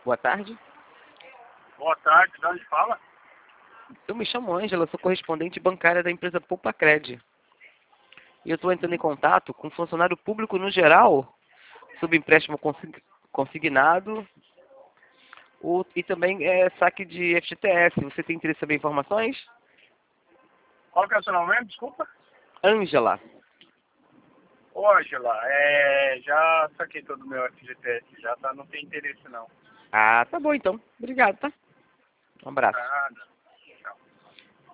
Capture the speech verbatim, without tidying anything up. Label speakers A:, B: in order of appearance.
A: Boa tarde.
B: Boa tarde, de onde fala?
A: Eu me chamo Ângela, sou correspondente bancária da empresa Poupa-Cred. E eu estou entrando em contato com um funcionário público no geral, sobre empréstimo consig- consignado ou, e também é, saque de F G T S. Você tem interesse em saber informações?
B: Qual que é o seu nome mesmo? Desculpa.
A: Ângela.
B: Ô, Ângela, é, já saquei todo o meu F G T S, já tá, não tem interesse não.
A: Ah, tá bom então. Obrigado, tá? Um abraço.
B: Nada.